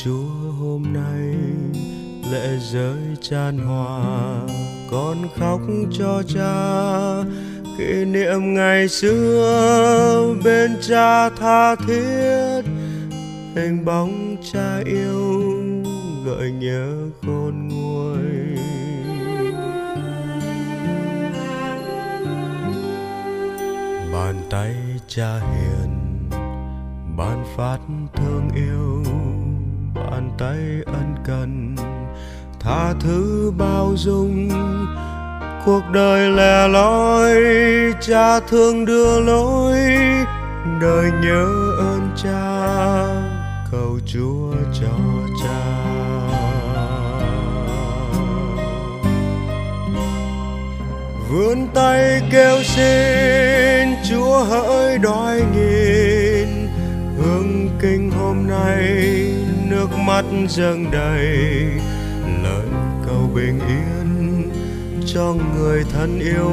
Chúa hôm nay lệ rơi chan hòa, con khóc cho cha kỷ niệm ngày xưa bên cha tha thiết. Hình bóng cha yêu gợi nhớ khôn nguôi. Bàn tay cha hiền ban phát thương yêu, bàn tay ân cần tha thứ bao dung. Cuộc đời lẻ loi cha thương đưa lối, đời nhớ ơn cha cầu Chúa cho cha. Vươn tay kêu xin Chúa hỡi đói nghìn, hương kinh hôm nay nước mắt dâng đầy, lời cầu bình yên cho người thân yêu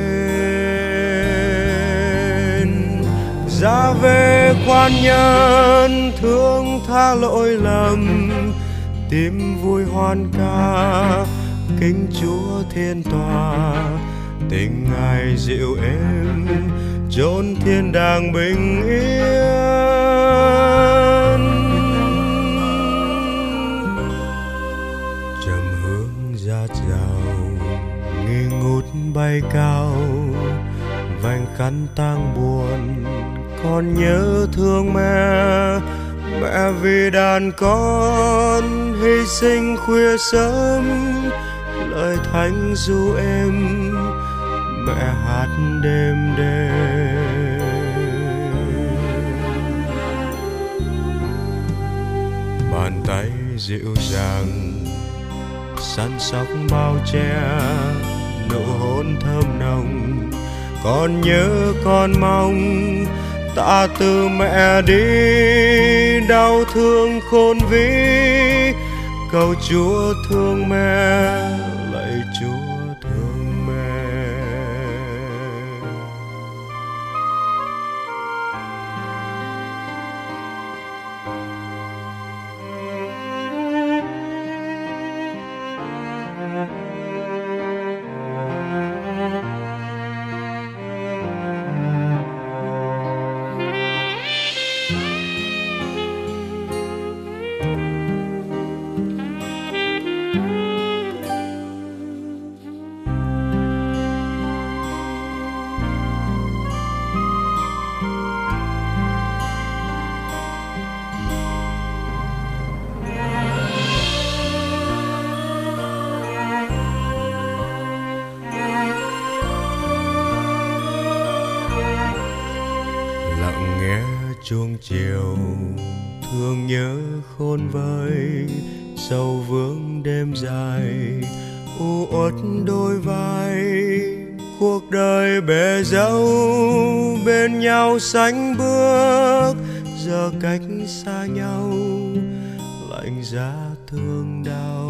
mến. Ra về khoan nhân thương tha lỗi lầm, tim vui hoan ca kính Chúa thiên tòa. Tình Ngài dịu êm chốn thiên đàng bình yên. Trầm hương dạt dào nghi ngút bay cao, vành khăn tang buồn con nhớ thương mẹ. Mẹ vì đàn con hy sinh khuya sớm, lời thánh ru êm mẹ hát đêm đêm. Bàn tay dịu dàng săn sóc bao che, nụ hôn thơm nồng con nhớ con mong. Tạ từ mẹ đi đau thương khôn vĩ, cầu Chúa thương mẹ lạy Chúa thương mẹ. Chuông chiều thương nhớ khôn vơi, sầu vương đêm dài u uất đôi vai. Cuộc đời bề dâu bên nhau sánh bước, giờ cách xa nhau lạnh giá thương đau.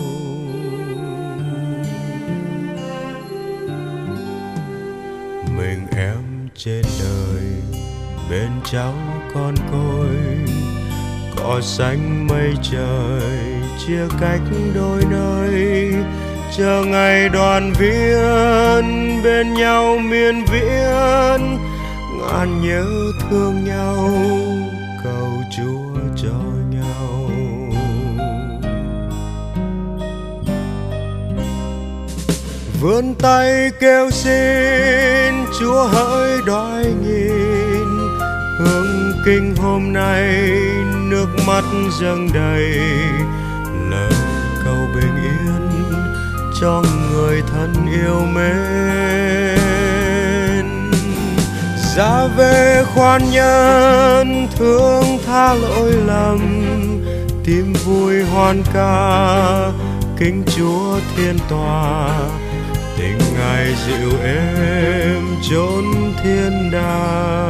Mình em trên đời bên cháu con côi, cỏ xanh mây trời chia cách đôi nơi. Chờ ngày đoàn viên bên nhau miên viễn, ngàn nhớ thương nhau cầu Chúa cho nhau. Vươn tay kêu xin Chúa hỡi đói nghìn, hương kinh hôm nay nước mắt dâng đầy, lời cầu bình yên cho người thân yêu mến. Ra về khoan nhân thương tha lỗi lầm, tim vui hoan ca kính Chúa thiên tòa. Tình Ngài dịu êm chốn thiên đàng.